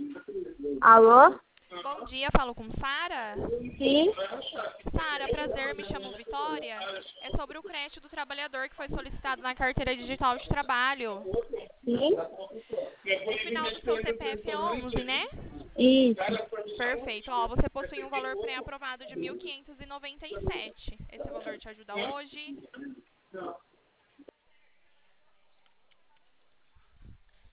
Alô? Bom dia, falo com Sara. Sim? Sara, prazer, me chamo Vitória. É sobre o crédito do trabalhador que foi solicitado na carteira digital de trabalho. Sim? O final do seu CPF é 11, né? Isso. Perfeito. Ó, você possui um valor pré-aprovado de 1.597. Esse valor te ajuda hoje?